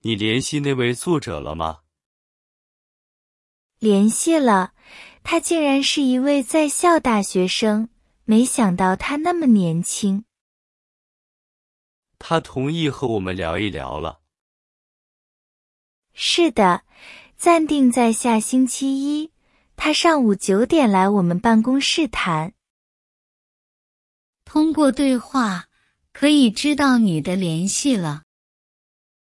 你联系那位作者了吗？ 联系了，他竟然是一位在校大学生，没想到他那么年轻。 他同意和我们聊一聊了。 是的，暂定在下星期一，他上午9点来我们办公室谈。 通过对话，可以知道你的联系了。